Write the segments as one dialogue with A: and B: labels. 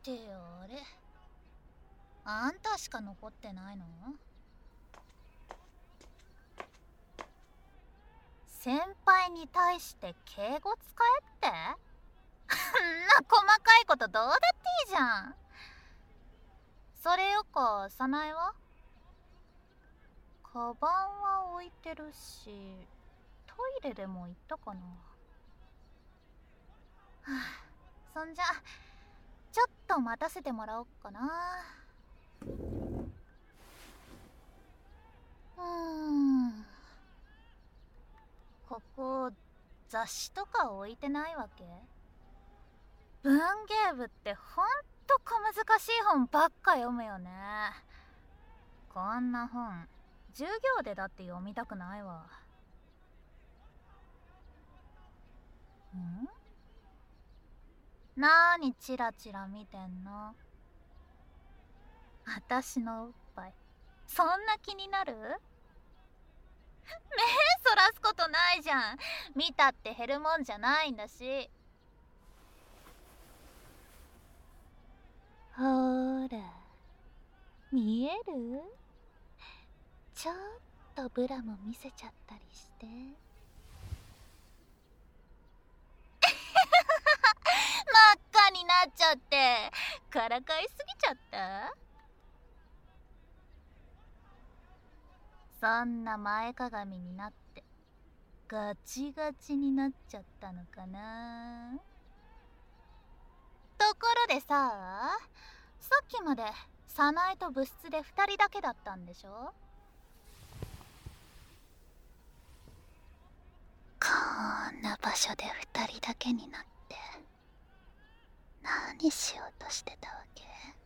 A: てあれ、あんたしか残ってないの？先輩に対して敬語使えって？んな細かいことどうだっていいじゃん。それよか、早苗は？カバンは置いてるし、トイレでも行ったかな。はあ、そんじゃちょっと待たせてもらおっかな。ここ雑誌とか置いてないわけ？文芸部ってほんと小難しい本ばっか読むよね。こんな本授業でだって読みたくないわ。なーにチラチラ見てんの？あたしのおっぱいそんな気になる？目そらすことないじゃん。見たって減るもんじゃないんだし。ほーら、見える？ちょっとブラも見せちゃったりして。真っ赤になっちゃってからかいすぎちゃった？そんな前かがみになってガチガチになっちゃったのかな。ところでさっきまで早苗と部室で2人だけだったんでしょ？こんな場所で2人だけになって何しようとしてたわけ？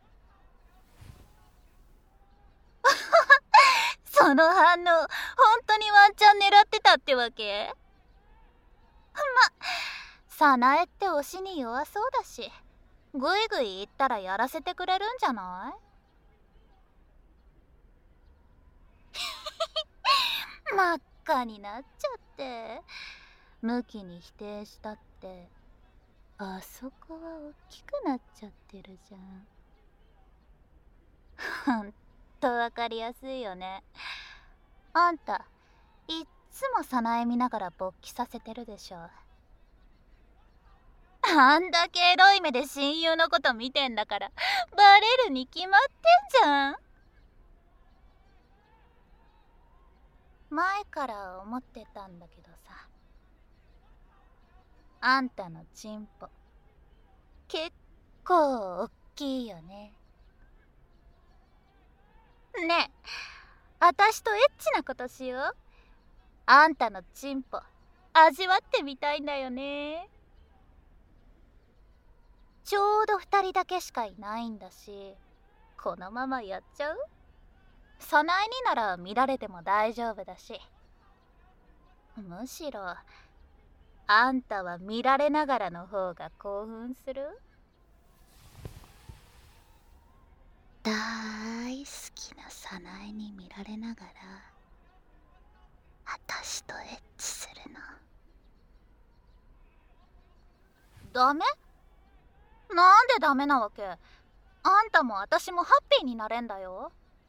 A: その反応、本当にワンチャン狙ってたってわけ？早苗って推しに弱そうだし、ぐいぐい言ったらやらせてくれるんじゃない？真っ赤になっちゃって向きに否定したってあそこは大きくなっちゃってるじゃん。ほんとわかりやすいよね。あんたいっつも早苗見ながら勃起させてるでしょ。あんだけエロい目で親友のこと見てんだからバレるに決まってんじゃん。前から思ってたんだけどさ、あんたのチンポ結構おっきいよね。ねえ、あたしとエッチなことしよう。あんたのチンポ味わってみたいんだよね。ちょうど2人だけしかいないんだし、このままやっちゃう？早苗になら見られても大丈夫だし、むしろあんたは見られながらの方が興奮する？大好きな早苗に見られながらあたしとエッチするのダメ？なんでダメなわけ？あんたもあたしもハッピーになれんだよ。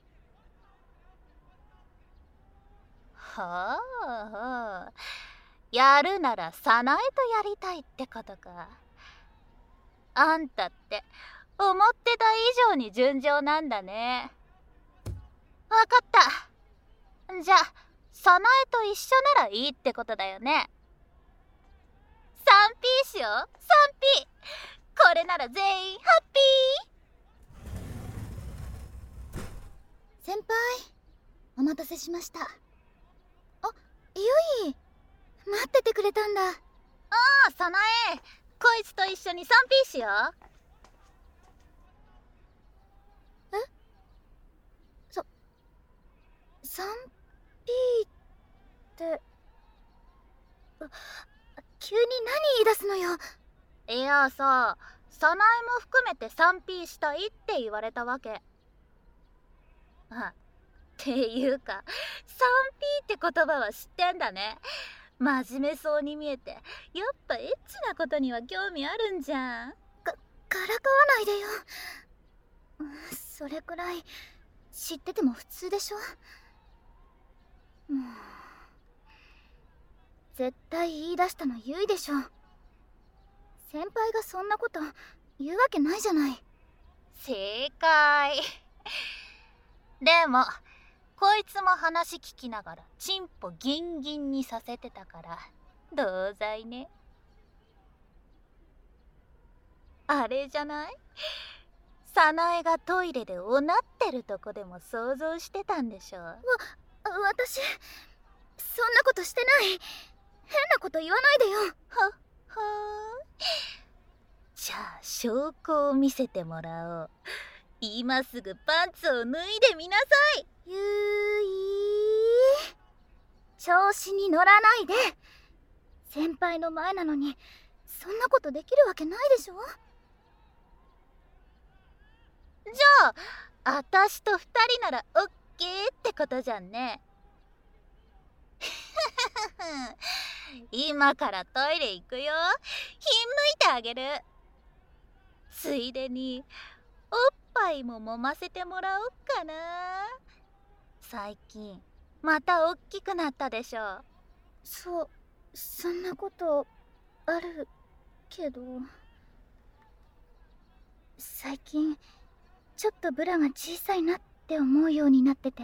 A: はあ、やるなら早苗とやりたいってことか。あんたって思ってた以上に純情なんだね。わかった。じゃあ早苗と一緒ならいいってことだよね。3P しよう、3P。これなら全員ハッピー。先輩、お待たせしました。あ、ゆい、待っててくれたんだ。ああ、早苗、こいつと一緒に 3P しよう。え？ 3P って急に何言い出すのよ。いやさ、早苗も含めて 3P したいって言われたわけ。っていうか 3P って言葉は知ってんだね。真面目そうに見えてやっぱエッチなことには興味あるんじゃん。か
B: からかわないでよ。それくらい知ってても普通でしょ。もう絶対言い出したのゆいでしょ。先輩がそんなこと言うわけないじゃない。
A: 正解。でもこいつも話聞きながらチンポギンギンにさせてたから同罪ね。あれじゃない？早苗がトイレでおなってるとこでも想像してたんでしょ。
B: 私そんなことしてない。変なこと言わないでよ。
A: はっはー。じゃあ証拠を見せてもらおう。今すぐパンツを脱いでみなさい。
B: ゆい、調子に乗らないで。先輩の前なのにそんなことできるわけないでしょ。
A: じゃああたしと2人ならオッケーってことじゃんね。今からトイレ行くよ。ひんむいてあげる。ついでにおっぱいも揉ませてもらおっかな。最近またおっきくなったでしょ。
B: そんなことあるけど、最近ちょっとブラが小さいなって思うようになってて、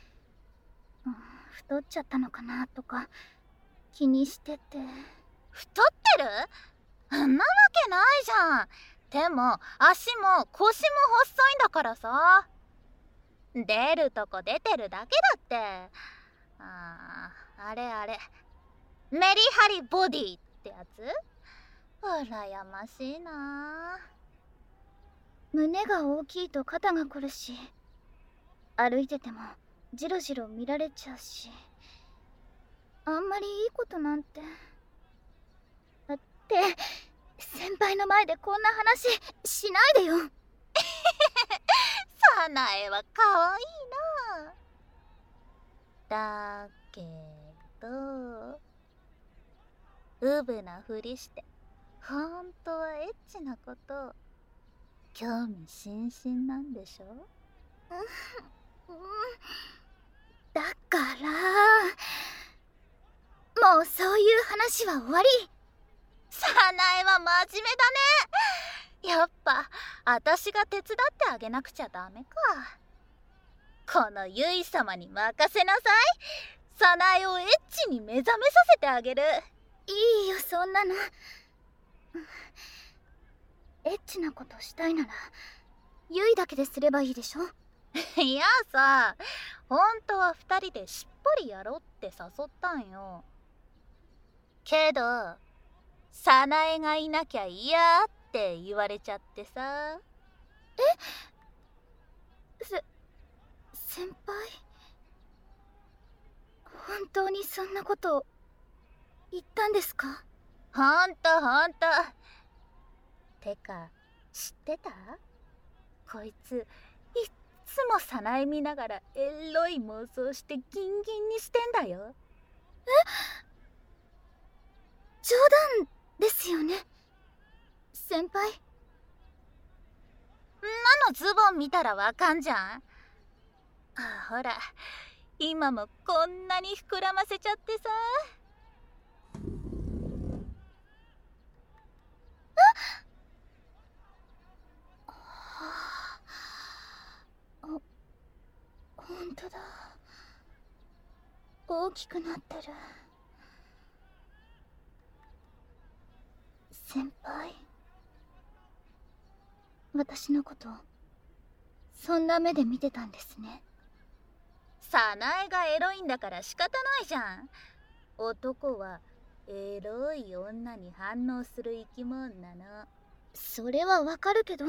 B: 太っちゃったのかなとか気にしてて。
A: 太ってる？そんなわけないじゃん。手も足も腰も細いんだからさ。出るとこ出てるだけだって。あれメリハリボディってやつ？羨ましいな。
B: 胸が大きいと肩が凝るし、歩いててもジロジロ見られちゃうし、あんまりいいことなんて。って先輩の前でこんな話しないでよ。
A: 早苗はかわいいな。だけどうぶなふりしてほんとはエッチなこと興味津々なんでしょ。
B: だからもうそういう話は終わり。
A: 早苗は真面目だね。やっぱあたしが手伝ってあげなくちゃダメか。このゆい様に任せなさい。早苗をエッチに目覚めさせてあげる。
B: いいよそんなの。エッチなことしたいならゆいだけですればいいでしょ。
A: いやさ、ほんとは2人でしっぽりやろうって誘ったんよ。けど早苗がいなきゃ嫌って言われちゃってさ。
B: 先輩、本当にそんなこと言ったんですか？
A: ほんと。てか知ってた？こいついっつも早苗見ながらエロい妄想してギンギンにしてんだよ。
B: 冗談ですよね先輩。
A: んなのズボン見たらわかんじゃん。ほら今もこんなに膨らませちゃってさ。
B: ほんとだ、大きくなってる。先輩、私のことそんな目で見てたんですね。
A: 早苗がエロいんだから仕方ないじゃん。男はエロい女に反応する生き物なの。
B: それはわかるけど、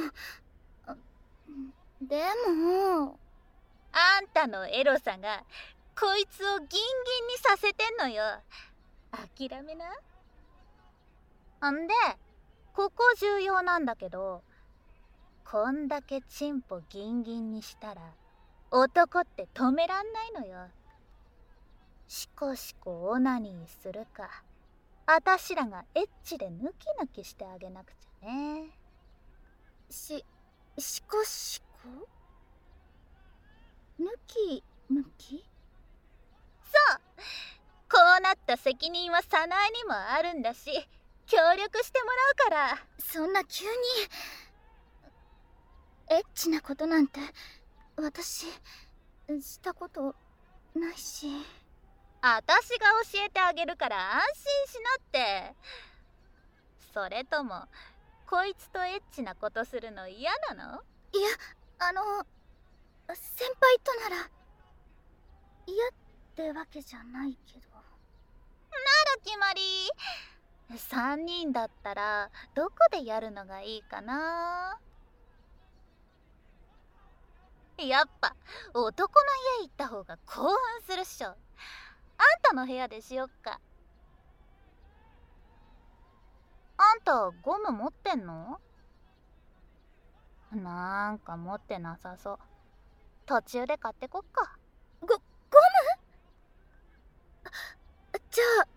B: でも
A: あんたのエロさがこいつをギンギンにさせてんのよ。諦めな。んでここ重要なんだけど、こんだけチンポギンギンにしたら男って止めらんないのよ。シコシコオナニーするか、あたしらがエッチでヌキヌキしてあげなくちゃね。
B: しこしこぬきぬき。
A: そう、こうなった責任は早苗にもあるんだし、協力してもらうから。
B: そんな急にエッチなことなんて私したことないし。
A: 私が教えてあげるから安心しなって。それともこいつとエッチなことするの嫌なの？
B: いや、先輩となら嫌ってわけじゃないけど。
A: なら決まり。3人だったらどこでやるのがいいかな。やっぱ男の家行った方が興奮するっしょ。あんたの部屋でしよっか。あんたゴム持ってんの？なんか持ってなさそう。途中で買ってこっか。
B: ゴム？じゃあ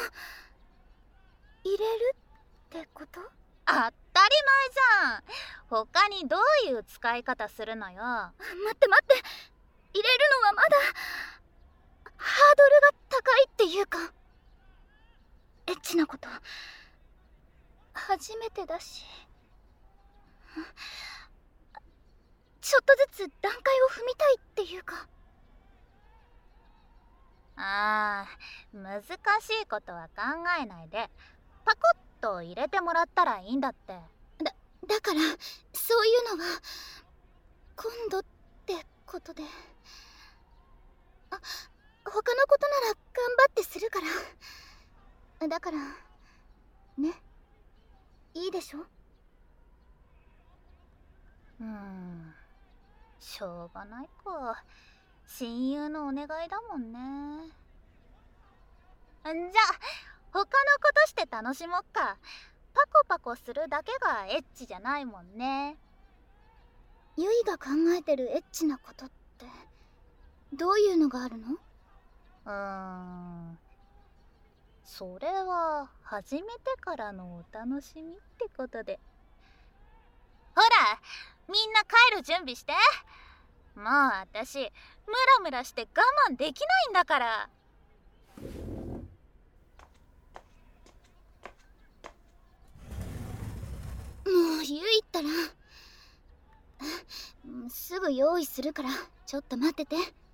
B: 入れるってこと？
A: 当たり前じゃん。他にどういう使い方するのよ。
B: 待って待って、入れるのはまだハードルが高いっていうか、エッチなこと初めてだし、ちょっとずつ段階を踏みたいっていうか。
A: 難しいことは考えないでパコッと入れてもらったらいいんだって。
B: だからそういうのは今度ってことで。他のことなら頑張ってするから。だからね、いいでしょ？
A: しょうがないか。親友のお願いだもんね。じゃあ他のことして楽しもっか。パコパコするだけがエッチじゃないもんね。
B: ゆいが考えてるエッチなことってどういうのがあるの？
A: それは始めてからのお楽しみってことで。ほら、みんな帰る準備して。もう私ムラムラして我慢できないんだから。
B: もうゆいったらすぐ用意するからちょっと待ってて。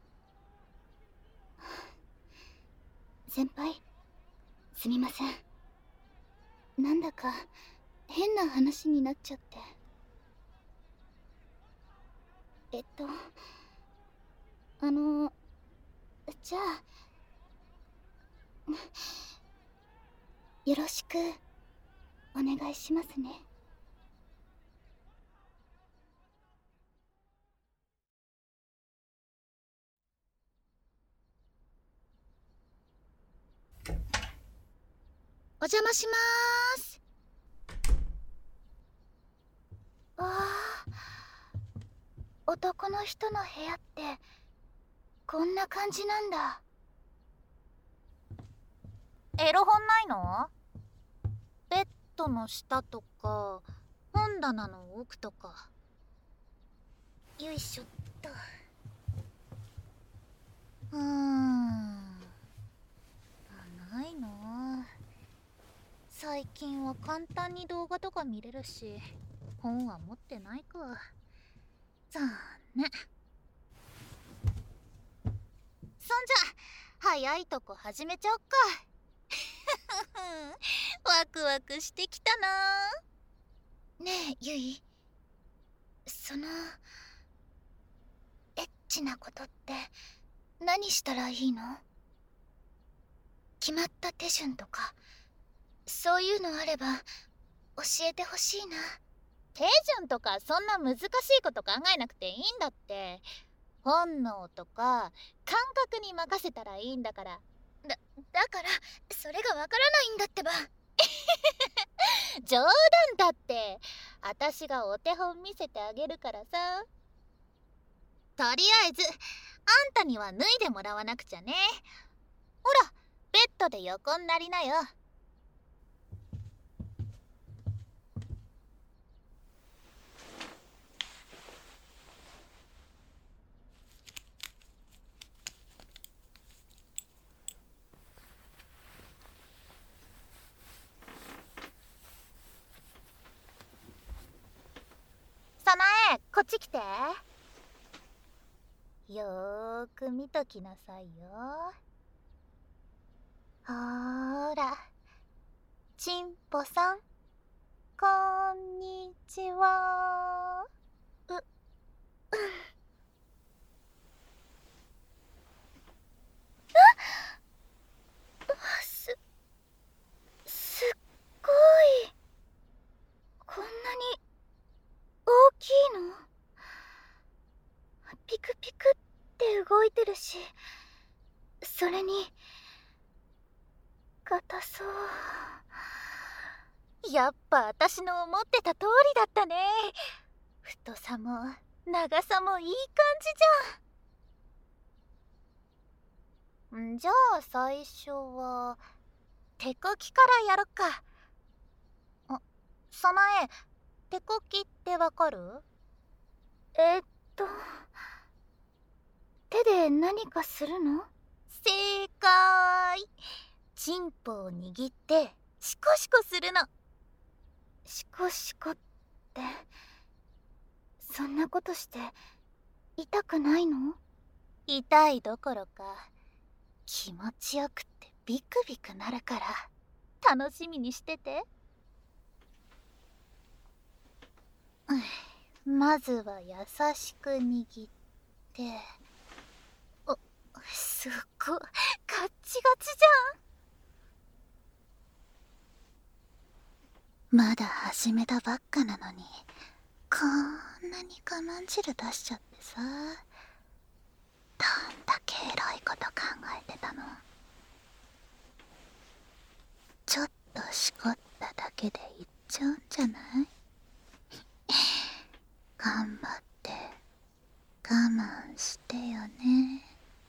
B: 先輩、すみません。なんだか変な話になっちゃって。じゃあよろしくお願いしますね。お邪魔しまーす。男の人の部屋ってこんな感じなんだ。
A: エロ本ないの？ベッドの下とか本棚の奥とか。
B: よいしょっと。
A: ないな。最近は簡単に動画とか見れるし本は持ってないか。残念。そんじゃ早いとこ始めちゃおっか。ワクワクしてきたな。
B: ねえゆい、エッチなことって何したらいいの？決まった手順とかそういうのあれば教えてほしいな。
A: 手順とかそんな難しいこと考えなくていいんだって。本能とか感覚に任せたらいいんだから。
B: だからそれがわからないんだってば。
A: 冗談だって。私がお手本見せてあげるからさ。とりあえずあんたには脱いでもらわなくちゃね。ほら、ベッドで横になりなよ。 こっち来て。よーく見ときなさいよ。ほーら、ちんぽさん、こんにちは。
B: すっごい。こんなに大きいの？ピクピクって動いてるし、それに硬そう。
A: やっぱ私の思ってた通りだったね。太さも長さもいい感じじゃん。じゃあ最初は手こきからやろっか。さなえ、手こきってわかる？
B: 手で何かするの？
A: 正解。チンポを握ってシコシコするの。
B: シコシコって、そんなことして痛くないの？
A: 痛いどころか気持ちよくってビクビクなるから楽しみにしてて。まずは優しく握って、すっごいガッチガチじゃん。まだ始めたばっかなのにこんなに我慢汁出しちゃってさ。どんだけエロいこと考えてたの。ちょっとしこっただけでいっちゃうんじゃない？頑張って我慢してよね。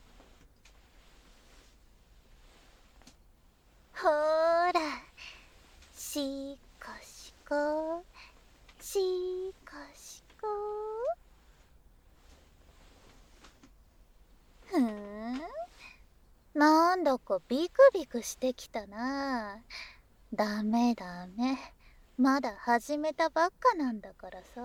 A: ほーら、しこしこしこしこ。なんだかビクビクしてきたな。ダメダメ、まだ始めたばっかなんだからさ。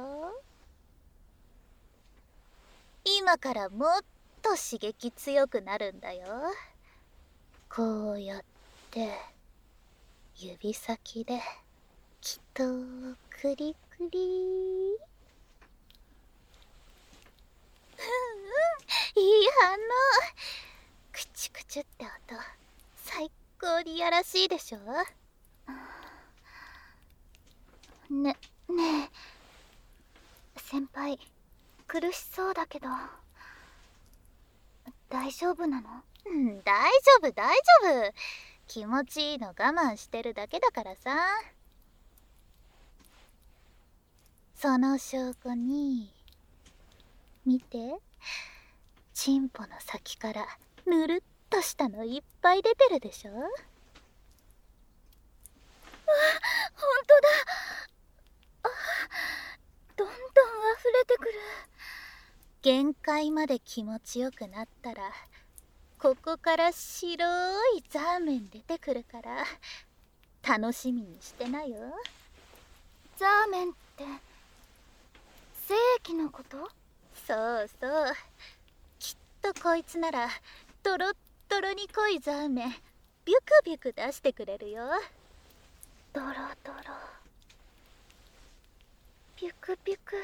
A: 今からもっと刺激強くなるんだよ。こうやって指先できっとクリクリ。いい反応。クチュクチュって音最高にやらしいでしょ。
B: ねえ、先輩、苦しそうだけど大丈夫なの？
A: 大丈夫大丈夫。気持ちいいの我慢してるだけだからさ。その証拠に見て、チンポの先からぬるっとしたのいっぱい出てるでしょ。
B: ほんとだ。どんどん溢れてくる。
A: 限界まで気持ちよくなったらここから白いザーメン出てくるから楽しみにしてなよ。
B: ザーメンって精液のこと？
A: そうそう、きっとこいつならトロットロに濃いザーメンビュクビュク出してくれるよ。
B: ドロドロビュクビュク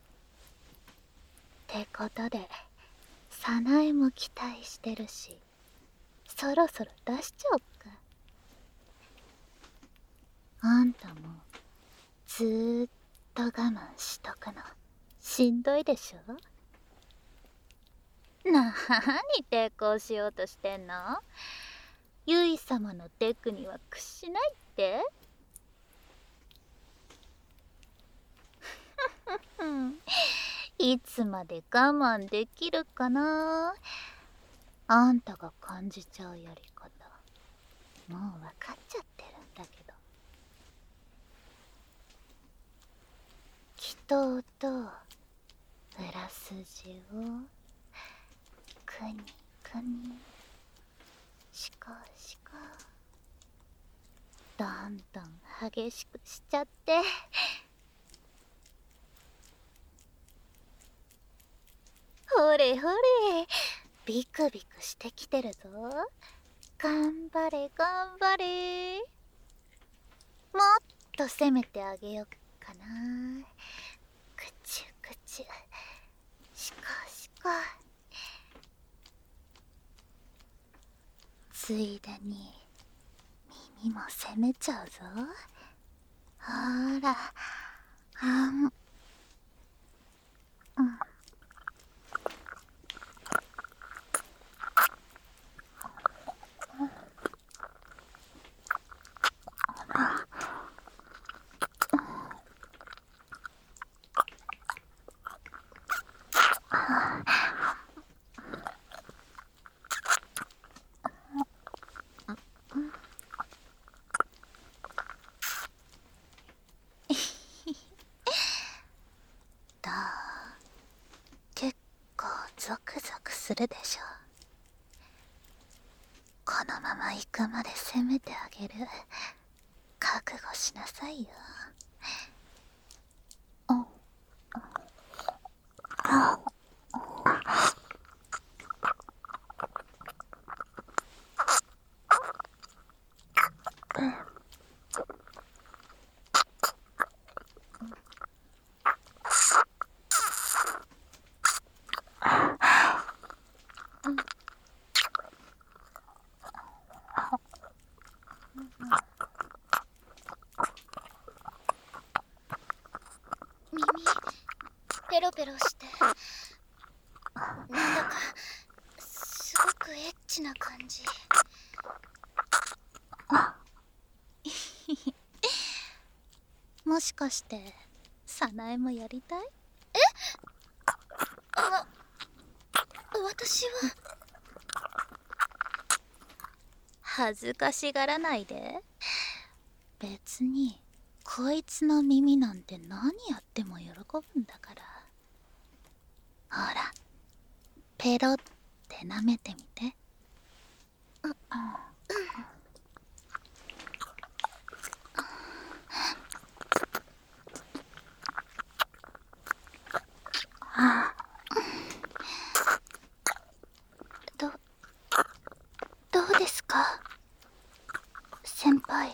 A: ってことでサナエも期待してるし、そろそろ出しちゃおっか。あんたもずーっと我慢しとくのしんどいでしょ。なーに抵抗しようとしてんの？ユイ様のテクには屈しないって？いつまで我慢できるかな。あんたが感じちゃうやり方もう分かっちゃってるんだけど。祈祷と裏筋をくにくにしこしこどんどん激しくしちゃって。 れほれ、ビクビクしてきてるぞ。頑張れ頑張れ。もっと攻めてあげよっかな。くちゅくちゅ、しこしこ。ついでに耳も攻めちゃうぞ。ほら、どう？結構ゾクゾクするでしょ。このまま行くまで攻めてあげる。覚悟しなさいよ。
B: 耳ペロペロしてなんだかすごくエッチな感じ。
A: もしかして早苗もやりたい？
B: 私は。
A: 恥ずかしがらないで。別にこいつの耳なんて何やっても喜ぶんだから。ほら、ペロって舐めてみて。どうですか、先輩。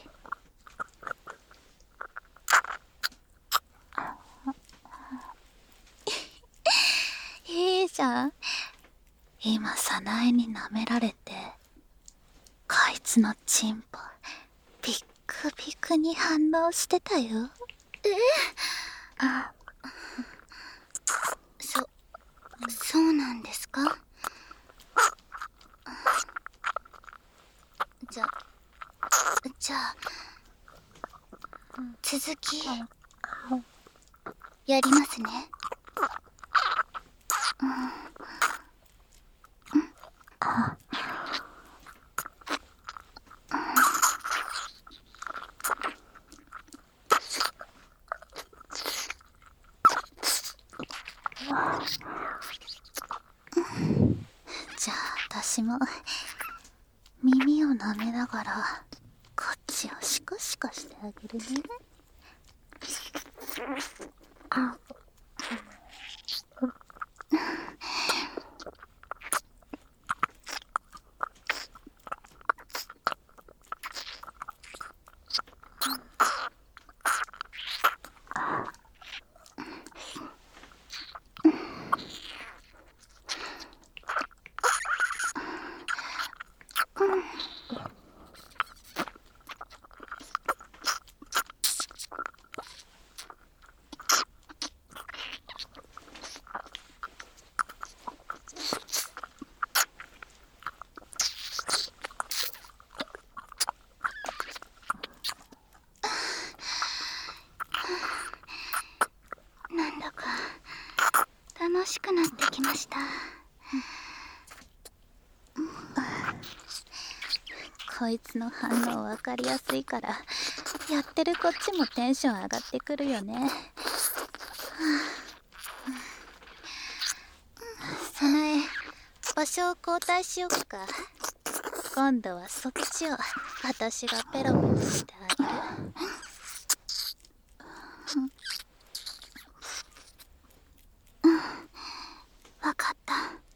A: いいじゃん。今早苗に舐められて、こいつのチンポビックビクに反応してたよ。
B: そうなんですか。じゃあ続きやりますね。
A: じゃあ私も耳を舐めながらこっちをシコシコしてあげるね。
B: なんだか楽しくなってきました。
A: こいつの反応分かりやすいから、やってるこっちもテンション上がってくるよね。早苗、場所を交代しよっか。今度はそっちを私がペロペロしてあげる。
B: わかった。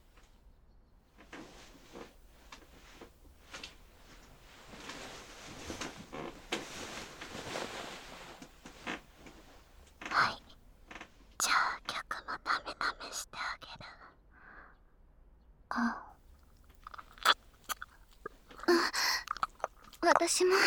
B: 私も。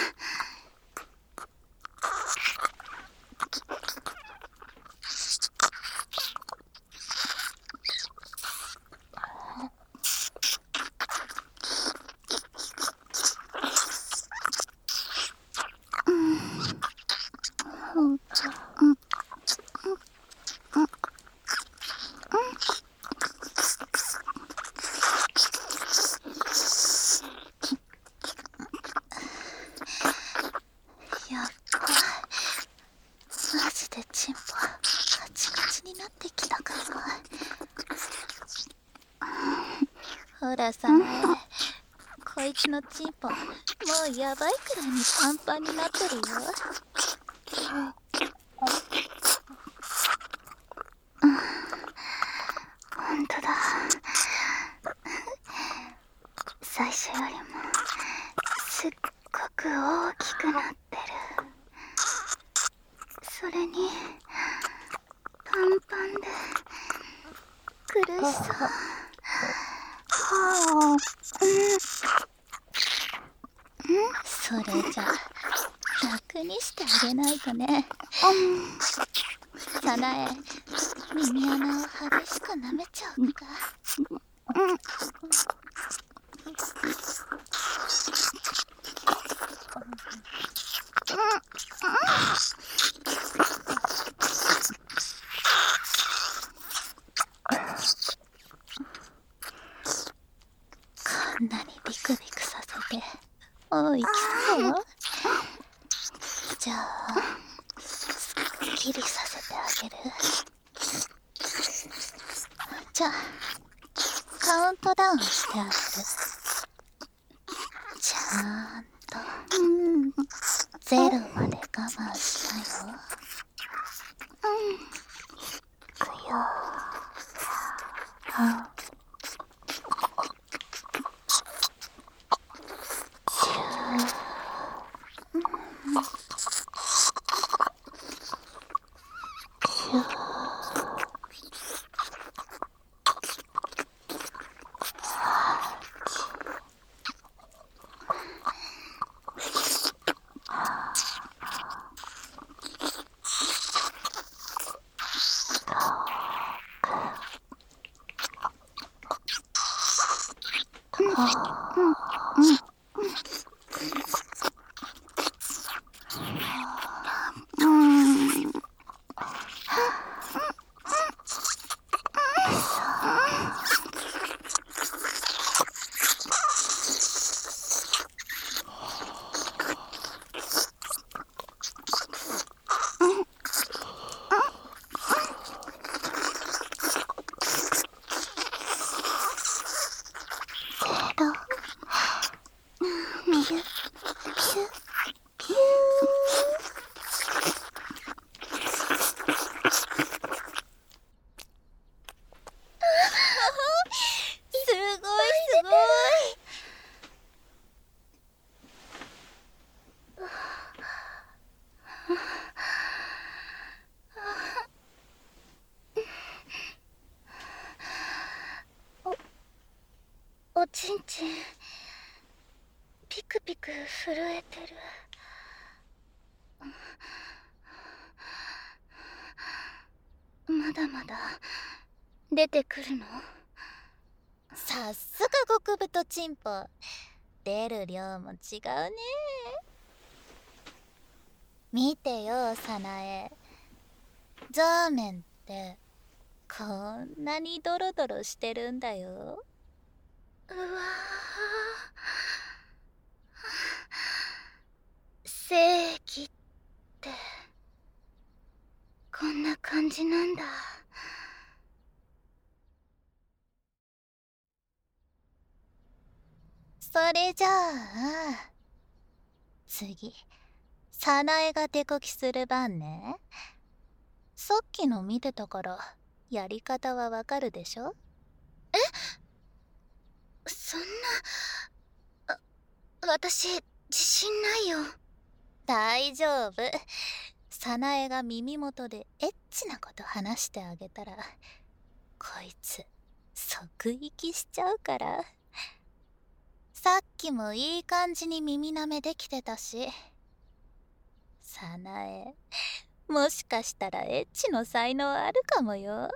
B: やっばい。マジでチンポカチカチになってきたかも。ほらさなえ、こいつのチンポもうやばいくらいにパンパンになってるよ。ほんとだ。最初よりもすっごく大きくなってる。それにパンパンで苦しそう。それじゃ楽にしてあげないとね。さなえ、耳穴を激しく舐めちゃおうか。こんなにビクビクさせておい、今日じゃあすっきりさせてあげる。じゃあカウントダウンしてあげる。ちゃんとゼロまで我慢したよ。いくよ。おちんちんピクピク震えてる。まだまだ出てくるの？
A: さすが極太チンポ、出る量も違うね。見てよさなえ、ザーメンってこんなにドロドロしてるんだよ。
B: うわー、精液ってこんな感じなんだ。
A: それじゃあ次さなえが手こきする番ね。さっきの見てたからやり方はわかるでしょ？
B: え？そんな、私自信ないよ。
A: 大丈夫。さなえが耳元でエッチなこと話してあげたらこいつ即息しちゃうから。 さっきもいい感じに耳舐めできてたし。さなえ、もしかしたらエッチの才能あるかもよ。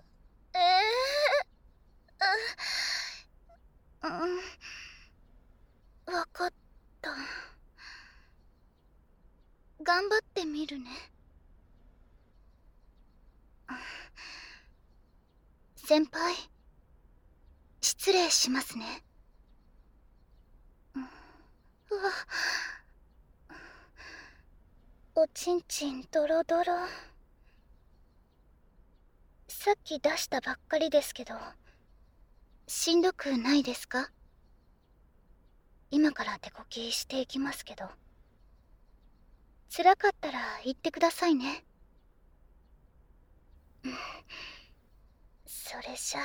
B: わかった。頑張ってみるね。先輩、失礼しますね。うわ、おちんちんドロドロ。さっき出したばっかりですけど、しんどくないですか？今から手こきしていきますけど、辛かったら言ってくださいね。それじゃ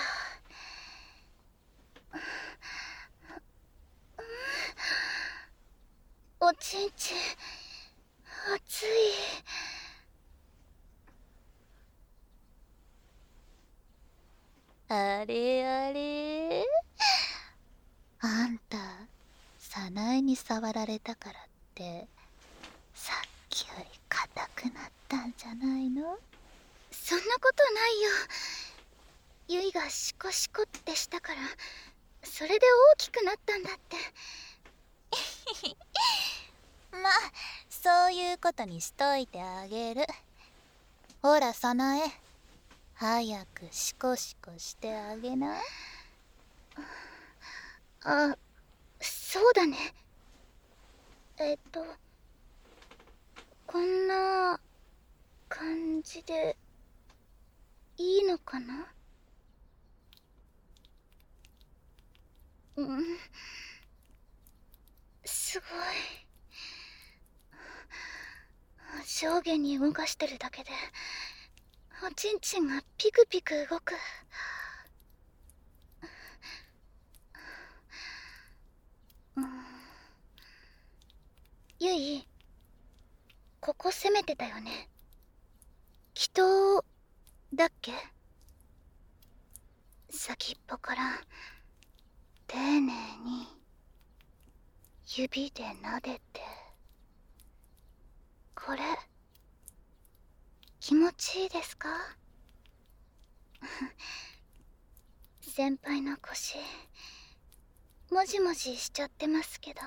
B: あ、おちんちん熱い。
A: あれあれ、あんた早苗に触られたからってさっきより硬くなったんじゃないの？
B: そんなことないよ。ゆいがシコシコってしたから、それで大きくなったんだって。
A: まあそういうことにしといてあげる。ほら早苗、早くシコシコしてあげな。
B: あ、そうだね。こんな感じでいいのかな？すごい。上下に動かしてるだけでおちんちんがピクピク動く。ゆい、ここ攻めてたよね。祈祷だっけ？先っぽから丁寧に指で撫でて。これ気持ちいいですか？先輩の腰もじもじしちゃってますけど。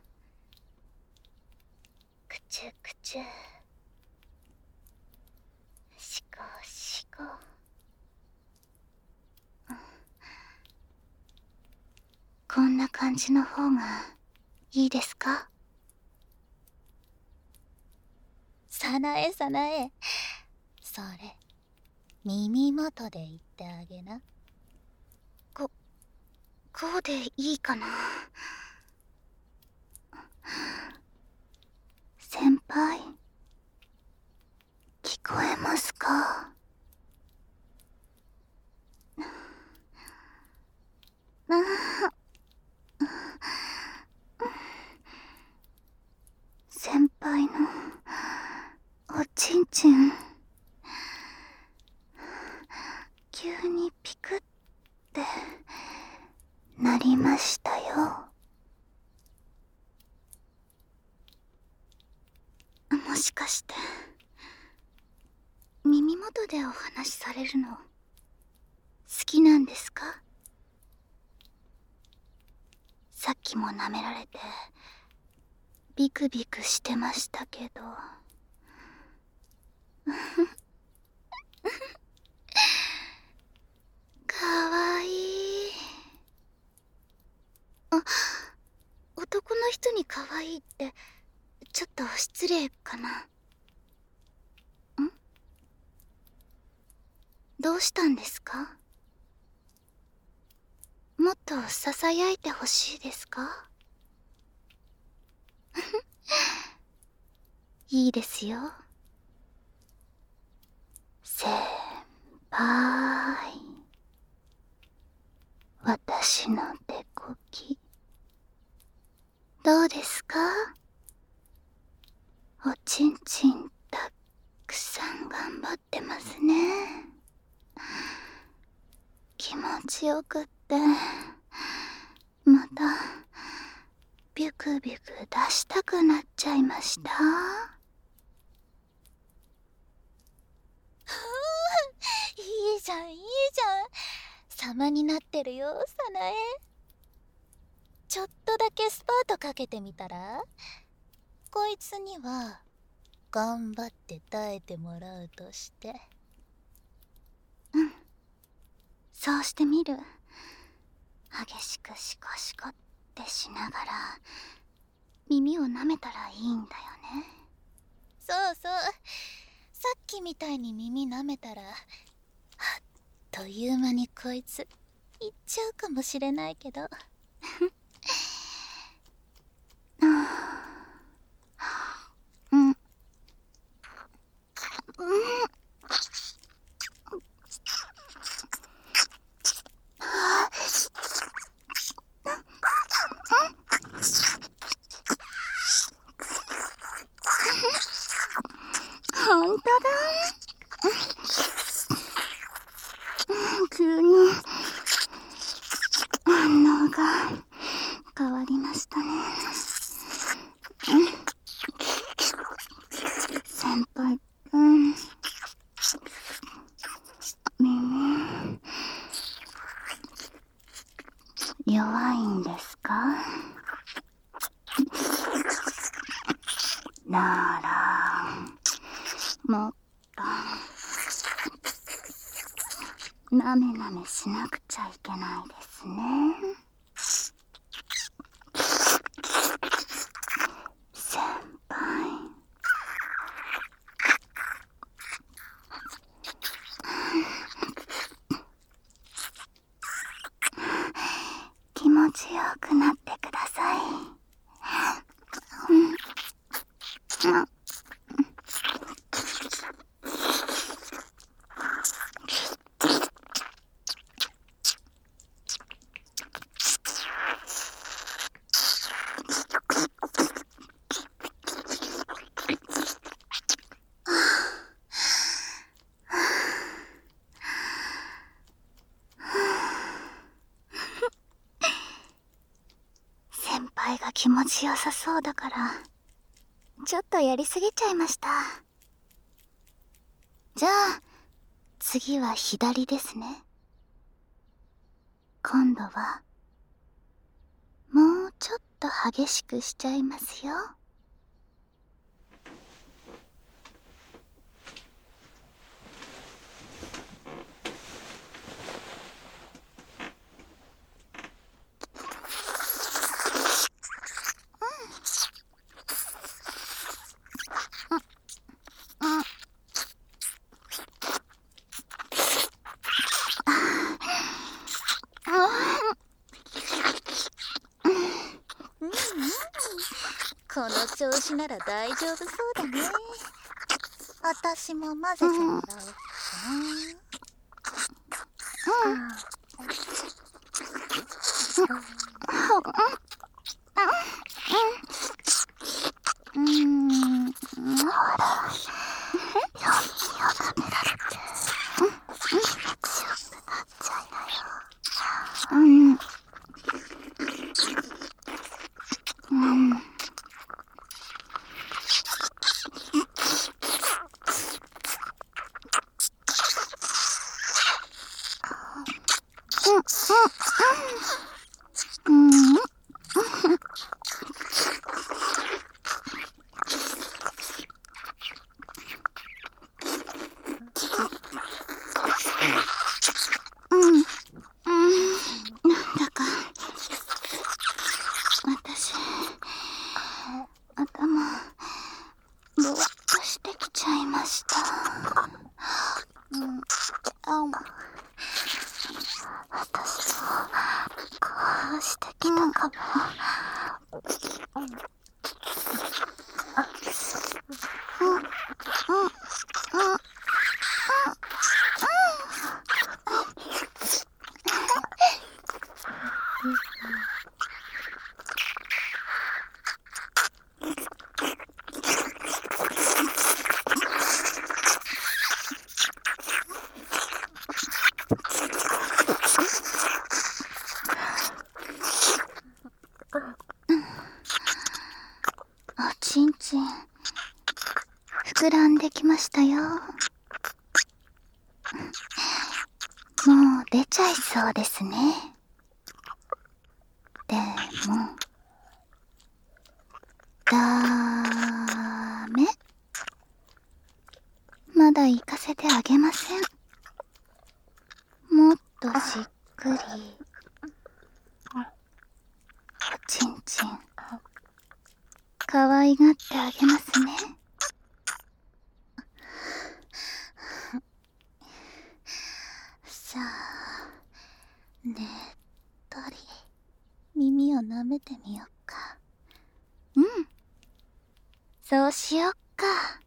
B: くちゅくちゅ、しこしこ。こんな感じの方がいいですか？
A: 早苗早苗、それ耳元で言ってあげな。
B: こうでいいかな？先輩、聞こえますか？先輩のおちんちん急にピクってなりましたよ。もしかして耳元でお話しされるの好きなんですか？さっきも舐められてビクビクしてましたけど。かわいい。あ、男の人にかわいいってちょっと失礼かな。どうしたんですか？もっとささやいてほしいですか？いいですよ。先輩、私の手こきどうですか？おちんちんたくさん頑張ってますね。気持ちよくってまたくびく出したくなっちゃいました。
A: いいじゃんいいじゃん、様になってるよサナエ。ちょっとだけスパートかけてみたら。こいつには頑張って耐えてもらうとして。
B: うん、そうしてみる。激しくシコシコってしながら耳を舐めたらいいんだよね。
A: そうそう、さっきみたいに耳舐めたらあっという間にこいついっちゃうかもしれないけど。
B: うん、うん、ほんとだ。急に反応が変わりましたね。先輩くん、耳弱いんですか？ならもっとなめなめしなくちゃいけないですね。先輩、気持ちよくなってください。先輩が気持ちよさそうだからちょっとやりすぎちゃいました。じゃあ次は左ですね。今度はもうちょっと激しくしちゃいますよ。
A: この調子なら大丈夫そうだね。私も混ぜてもらおうかな。
B: ほら、よだめられて強くなっちゃいなよ。なんだか私頭ぼーっとしてきちゃいました。私もこうしてきたかも。 膨らんできましたよ。もう出ちゃいそうですね。でもダメ。まだ行かせてあげません。もっとしっくりおちんちん可愛がってあげますね。さあ、ねっとり耳を舐めてみよっか。うん、そうしよっか。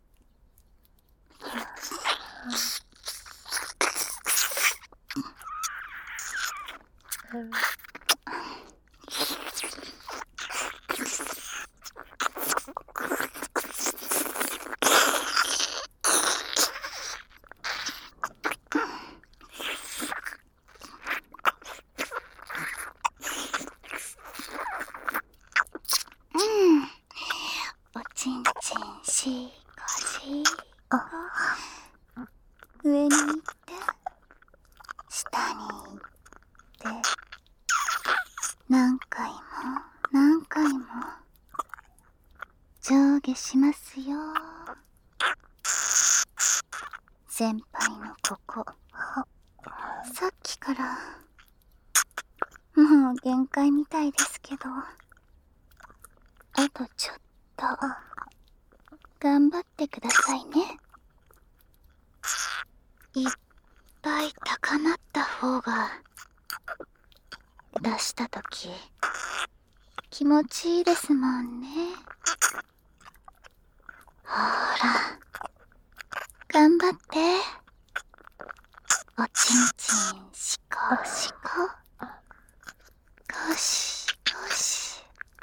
B: おちんちんしこしこ。上に行って下に行って何回も何回も上下しますよ。先輩のここ、さっきからもう限界みたいですけど、あとちょっと頑張ってくださいね。いっぱい高まった方が出したとき気持ちいいですもんね。ほら頑張って。おちんちんしこしこ、ゴシゴシ。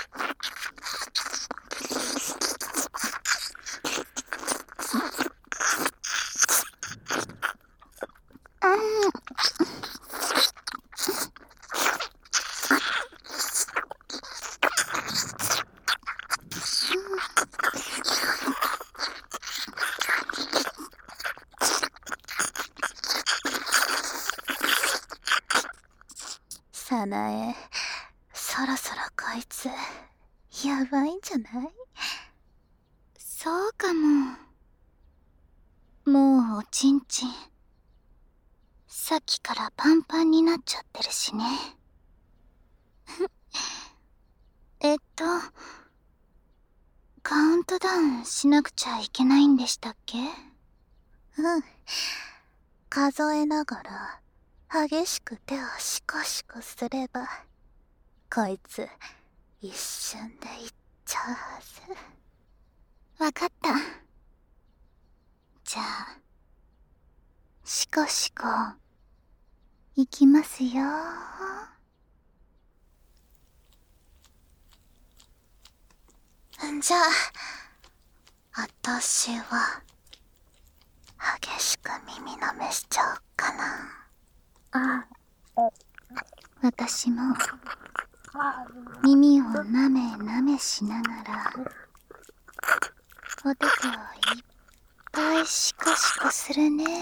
B: さなえ、そろそろこいつやばいんじゃない？そうかも。もうおちんちんさっきからパンパンになっちゃってるしね。カウントダウンしなくちゃいけないんでしたっけ？
A: うん。数えながら激しく手をシコシコすればこいつ一瞬でいっちゃうはず。
B: わかった。じゃあシコシコいきますよ。
A: じゃあ私は激しく耳舐めしちゃおっかな。
B: 私も耳をなめなめしながらおでこをいっぱいシコシコするね。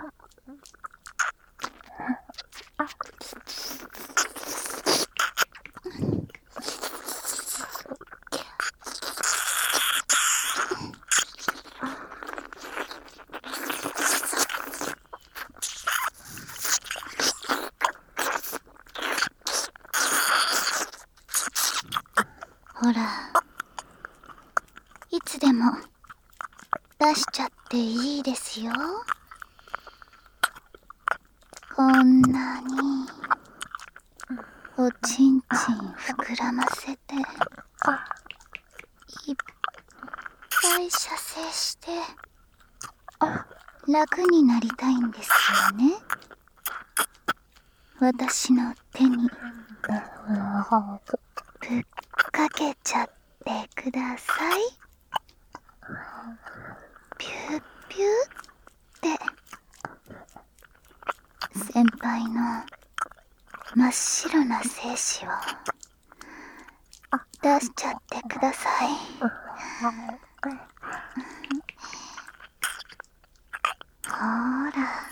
B: ほら、いつでも出しちゃっていいですよ。こんなにおちんちん膨らませていっぱい射精して楽になりたいんですよね。私の手にぶっかけちゃってください。ピューピューって先輩の真っ白な精子を出しちゃってください。 ら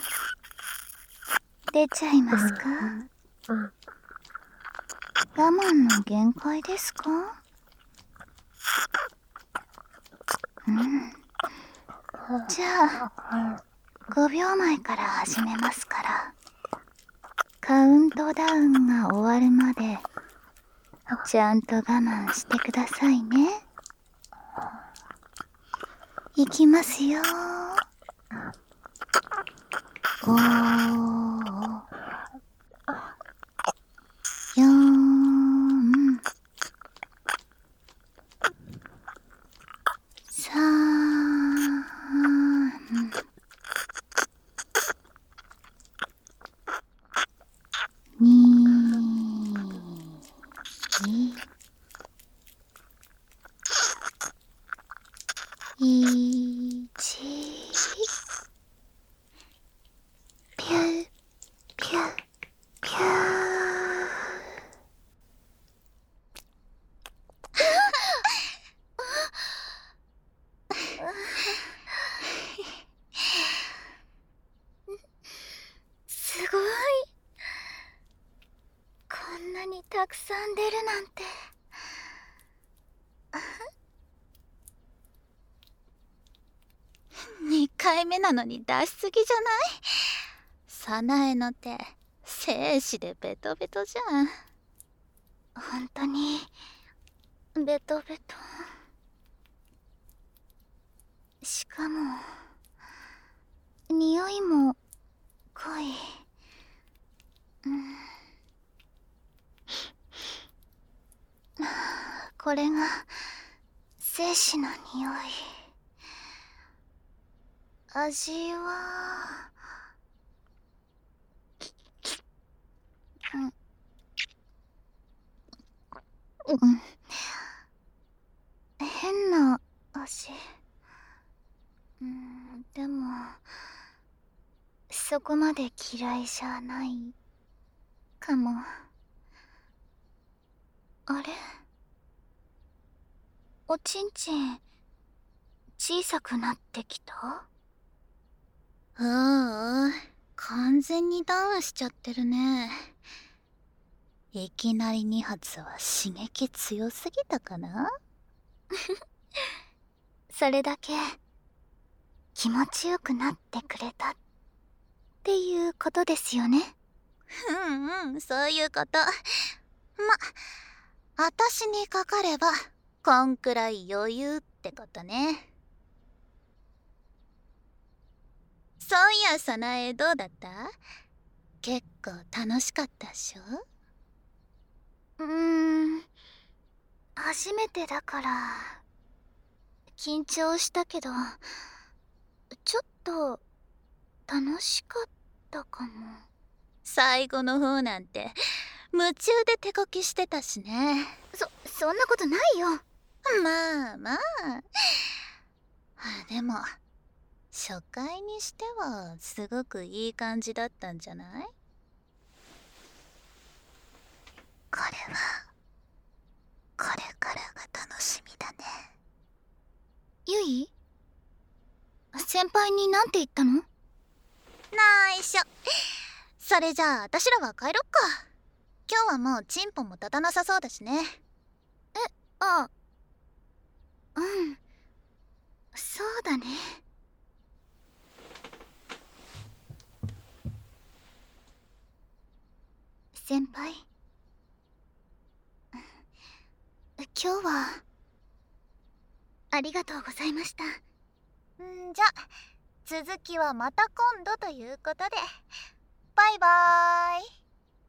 B: 出ちゃいますか？我慢の限界ですか？じゃあ5秒前から始めますから、カウントダウンが終わるまでちゃんと我慢してくださいね。いきますよ。5、4、3、2、1、ピューピューピュー。すごい。こんなにたくさん出るなんて。
A: 2回目なのに出しすぎじゃない？早苗の手精子でベトベトじゃん。
B: 本当にベトベト。しかも匂いも濃い。これが精子の匂い。味は変な味。でもそこまで嫌いじゃないかも。あれ、おちんちん小さくなってきた？
A: 完全にダウンしちゃってるね。いきなり2発は刺激強すぎたかな？
B: それだけ気持ちよくなってくれたっていうことですよね。
A: そういうこと。あたしにかかればこんくらい余裕ってことね。そういや早苗どうだった？結構楽しかったっしょ？
B: 初めてだから緊張したけど、ちょっと楽しかったかも。
A: 最後の方なんて夢中で手こきしてたしね。
B: そんなことないよ。
A: まあでも初回にしてはすごくいい感じだったんじゃない？これはこれからが楽しみだね。
B: ゆい、先輩になんて言ったの？
A: ないしょ。それじゃあ私らは帰ろっか。今日はもうチンポも立たなさそうだしね。
B: そうだね。先輩、今日はありがとうございました。
A: じゃ続きはまた今度ということで、バイバーイ。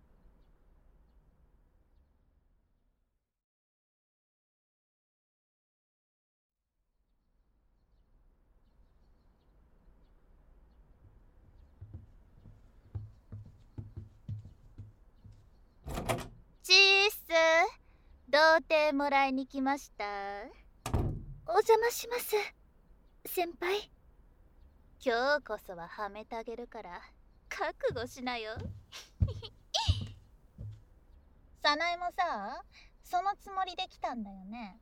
A: チーッス、童貞もらいに来ました。
B: お邪魔します、先輩。
A: 今日こそははめてあげるから覚悟しなよ。早苗もさ、そのつもりで来たんだよね？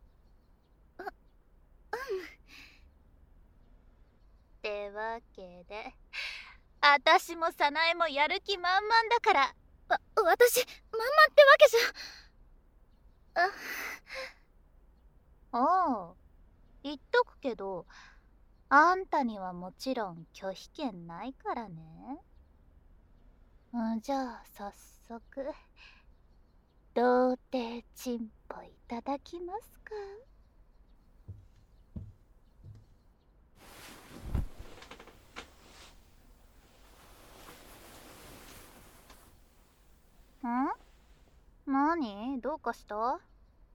A: ってわけであたしも早苗もやる気満々だから。
B: 私、まんまってわけじ
A: ゃ。おう、言っとくけど、あんたにはもちろん拒否権ないからね。じゃあ早速童貞チンポいただきますか。何？どうかした？は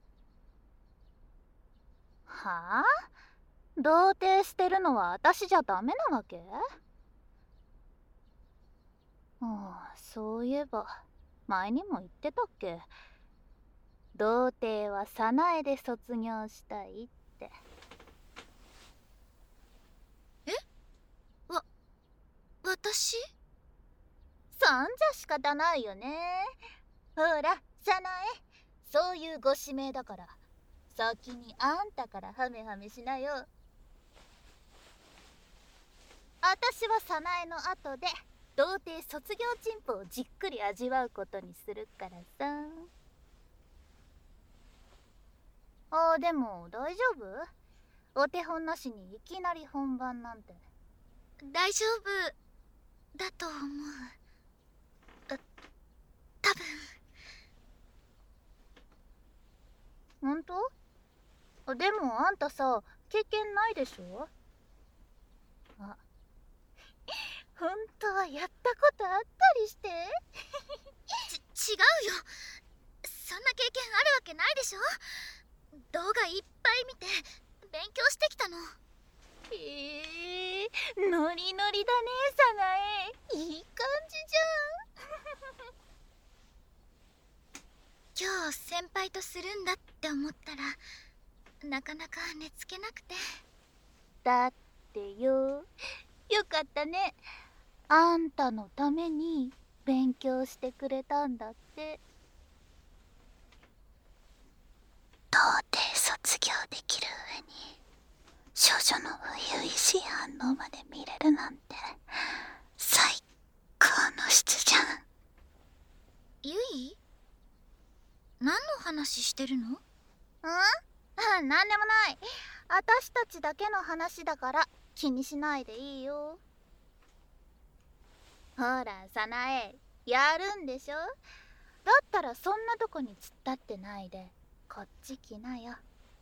A: あ？童貞してるのは私じゃダメなわけ？そういえば前にも言ってたっけ？童貞は早苗で卒業したいって。
B: 私？
A: そんじゃ仕方ないよね。ほら早苗、そういうご指名だから先にあんたからハメハメしなよ。あたしは早苗の後で童貞卒業チンポをじっくり味わうことにするからさ。でも大丈夫？お手本なしにいきなり本番なんて。
B: 大丈夫だと思う。多分。
A: 本当？でもあんたさ、経験ないでしょ？本当はやったことあったりして？
B: 違うよ。そんな経験あるわけないでしょ。動画いっぱい見て勉強してきたの。
A: ノリノリだね早苗。いい感じ
B: じゃん。今日先輩とするんだって思ったらなかなか寝つけなくて。
A: だってよかったね。あんたのために勉強してくれたんだって。童貞卒業できる上に少女の初々しい反応まで見れるなんて最高の質じゃん。
B: ゆい？何の話してるの？
A: なんでもない。私たちだけの話だから気にしないでいいよ。ほら早苗、やるんでしょ？だったらそんなとこに突っ立ってないでこっち来なよ。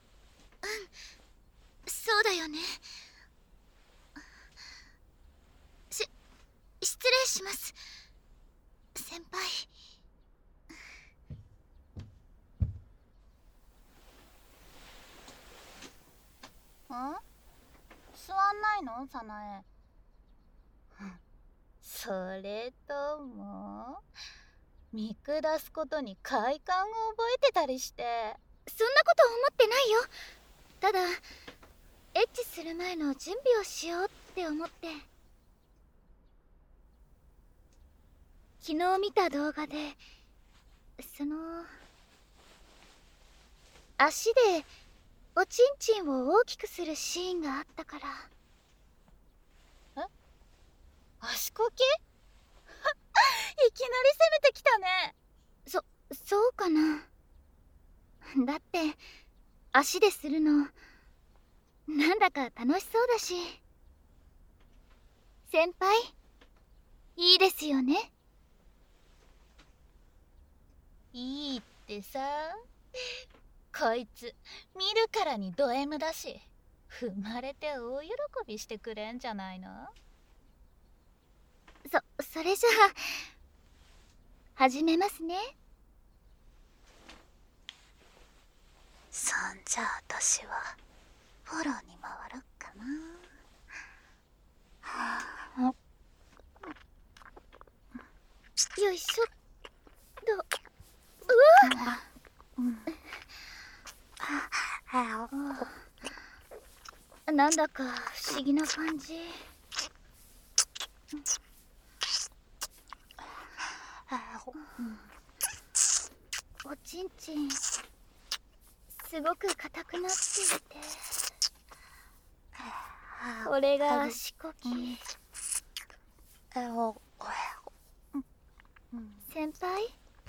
B: そうだよね。失礼します、先輩。
A: 座んないの早苗？それとも見下すことに快感を覚えてたりして。
B: そんなこと思ってないよ。ただエッチする前の準備をしようって思って。昨日見た動画で足でおちんちんを大きくするシーンがあったから。
A: 足こき？いきなり攻めてきたね。
B: そうかな。だって足でするのなんだか楽しそうだし。先輩いいですよね。
A: いいってさ。こいつ見るからにド M だし踏まれて大喜びしてくれんじゃないの？
B: それじゃあ始めますね。
A: そんじゃあ私はフォローに回るかな。
B: よいしょっと。なんだか不思議な感じ。おちんちんすごく硬くなっていて、これが足こき。 先輩、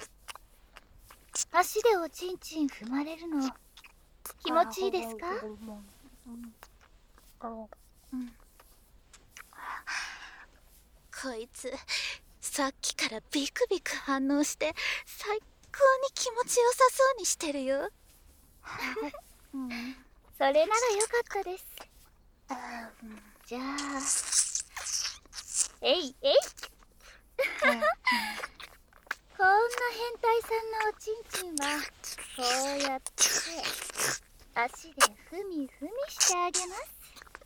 B: 足でおちんちん踏まれるの気持ちいいですか？
A: こいつさっきからビクビク反応して最高に気持ちよさそうにしてるよ。
B: それならよかったです。じゃあ、えいえいこんな変態さんのおちんちんはこうやって足でふみふみしてあげます。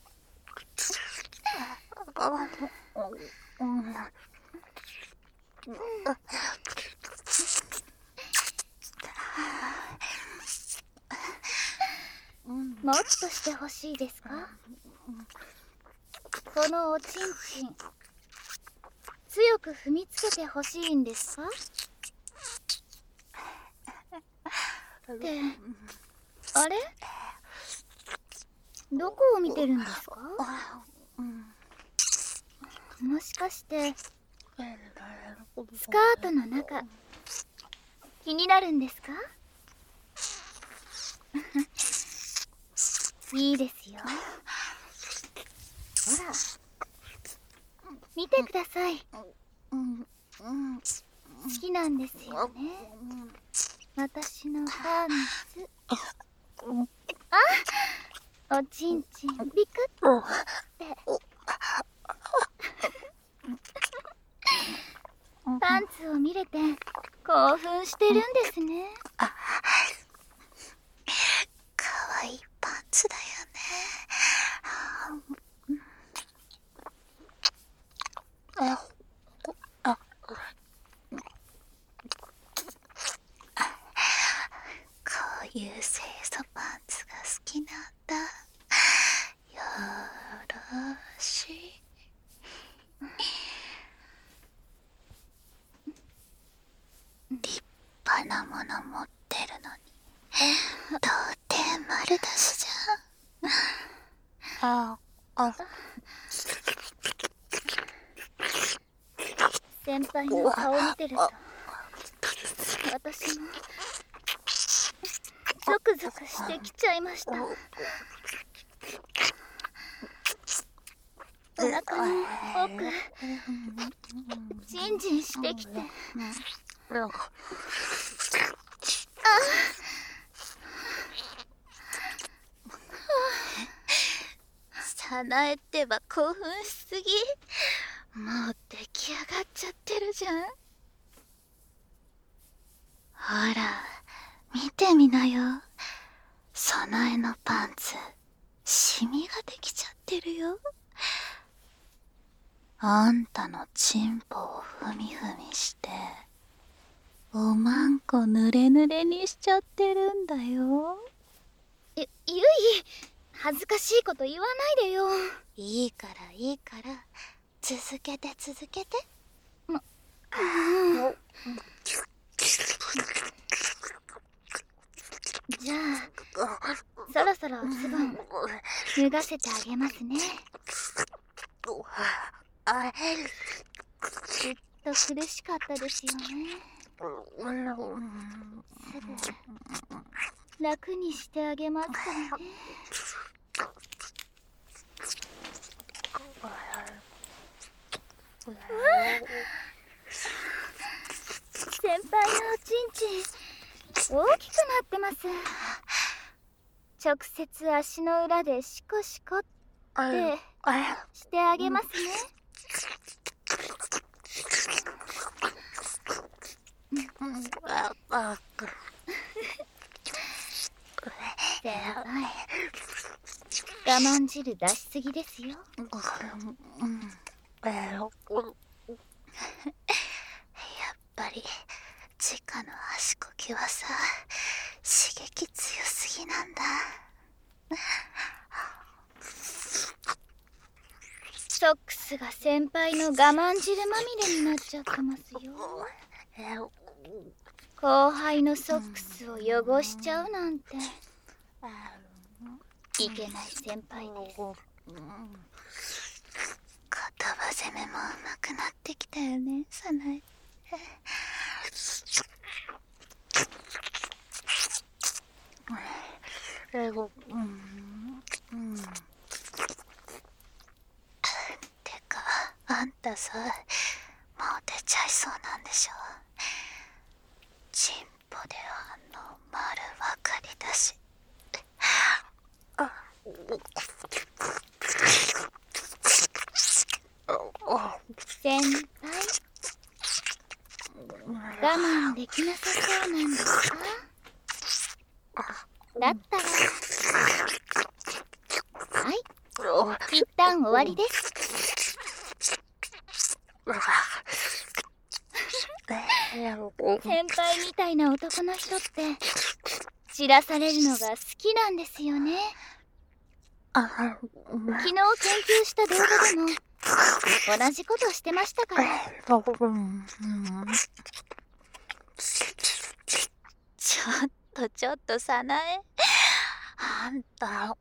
B: もっとしてほしいですか？このおちんちん強く踏みつけてほしいんですか？ってあれ？どこを見てるんですか？もしかしてスカートの中気になるんですか？いいですよ。ほら見てください。好きなんですよね、私のパンツ。あ、おちんちんビクッてパンツを見れて興奮してるんですね。
A: かわいいパンツだよね。こういう清楚パンツが好きなんだ。よろしい。立派なもの持ってるのに到底丸出しじゃん。
B: 先輩の顔見てると私もゾクゾクしてきちゃいました。お腹の奥ジンジンしてきて、
A: サナエってば興奮しすぎ。もう出来上がっちゃってるじゃん。ほら見てみなよ。サナエのパンツシミができちゃってるよ。あんたのチンポをふみふみしておまんこぬれぬれにしちゃってるんだよ。
B: ゆい、恥ずかしいこと言わないでよ。
A: いいからいいから続けて続けて。
B: じゃあそろそろズボン脱がせてあげますね。ずっと苦しかったですよね。すぐ楽にしてあげますからね。先輩のおちんちん大きくなってます。直接足の裏でシコシコってしてあげますね。先輩、我慢汁出しすぎですよ。
A: やっぱり直の足こきはさ刺激強すぎなんだ。
B: ソックスが先輩の我慢汁まみれになっちゃってますよ。後輩のソックスを汚しちゃうなんていけない先輩です。
A: 言葉攻めもうまくなってきたよね、サナエ。てか、あんたさ、もう出ちゃいそうなんでしょ。チンポで丸ばかりだし。先輩、我慢できなさそうなんですか？だったら、はい、一旦終わりです。先輩みたいな男の人って知らされるのが好きなんですよね。昨日研究した動画でも同じことしてましたから。ちょっとサナエ、あんた、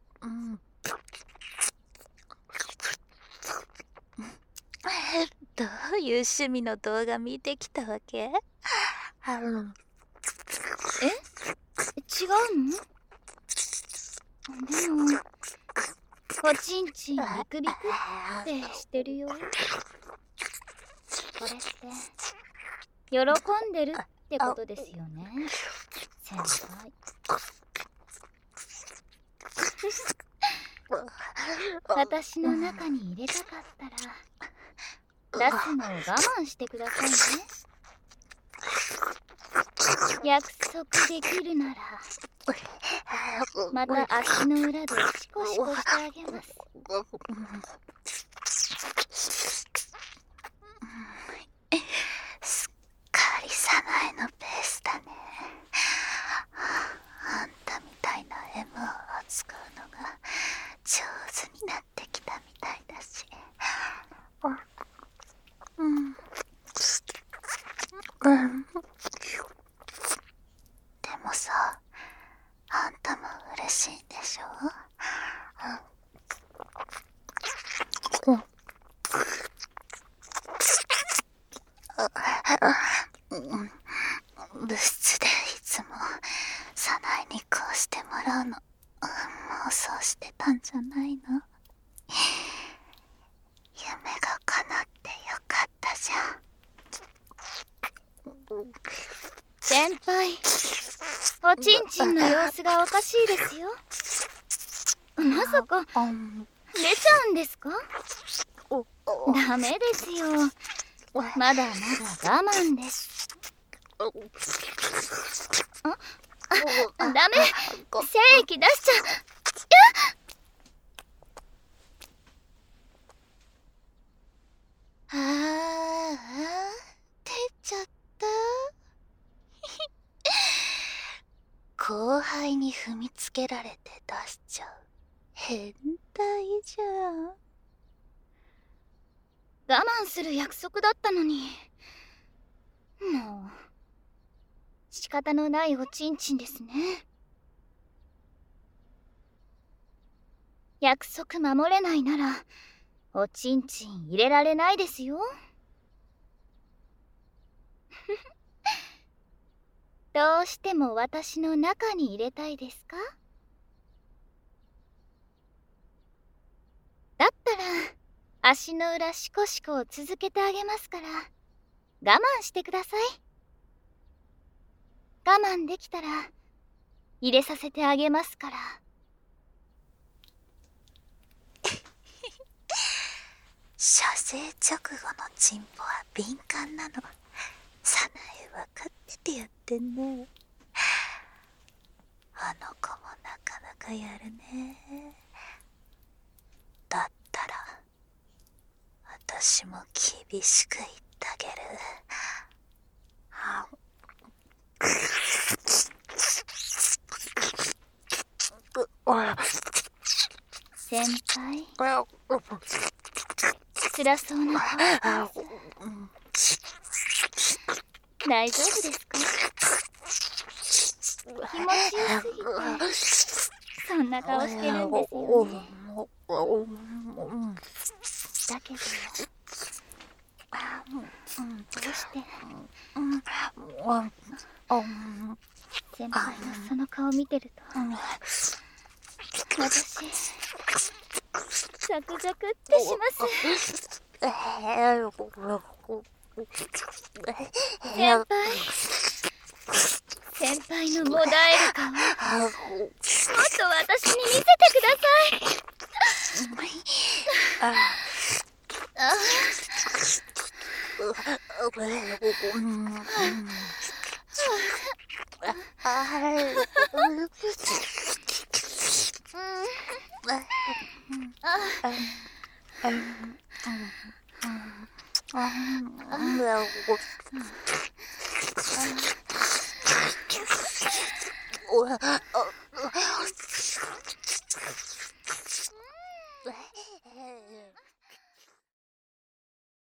A: どういう趣味の動画見てきたわけ？違うの？でもおちんちんビクビクってしてるよ。これって喜んでるってことですよね、先輩。私の中に入れたかったら出すのを我慢してくださいね。約束できるならまた足の裏でシコシコしてあげます。すっかりサナエのペースだね。あんたみたいな M を扱うのが上手になってきたみたいだし。でもさ、あんたも嬉しいんでしょ？部室でいつもサナエにこうしてもらうの妄想してたんじゃないの？夢が叶ってよかったじゃん。先輩、おちんちんの様子がおかしいですよ。まさか出ちゃうんですか？ダメですよ。まだまだ我慢です。ダメ、精液出しちゃ出ちゃった。後輩に踏みつけられて出しちゃう変態じゃん。我慢する約束だったのに。もう仕方のないおちんちんですね。約束守れないならおちんちん入れられないですよ。どうしても私の中に入れたいですか？だったら足の裏シコシコを続けてあげますから我慢してください。我慢できたら入れさせてあげますから。射精直後のチンポは敏感なの。サナエ分かっててやってんね。あの子もなかなかやるね。だったら私も厳しく言ってあげる。先輩、辛そうな顔です。大丈夫ですか？気持ちよすぎてそんな顔してるんですよね。だけど
B: どうして先輩のその顔見てると私ザクザクってします。先輩のもだえる顔もっと私に見せてください。